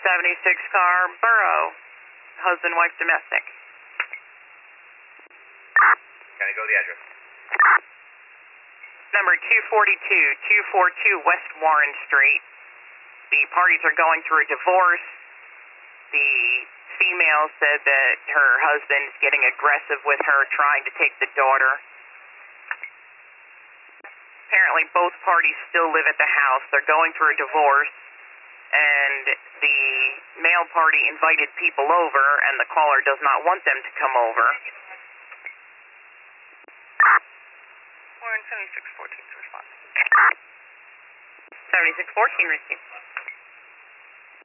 76 car, Borough, husband, wife, domestic. Can I go to the address? Number 242 West Warren Street. The parties are going through a divorce. The female said that her husband's getting aggressive with her, trying to take the daughter. Apparently both parties still live at the house. They're going through a divorce, and the male party invited people over, and the caller does not want them to come over. Warren 7614 to respond. 7614 received.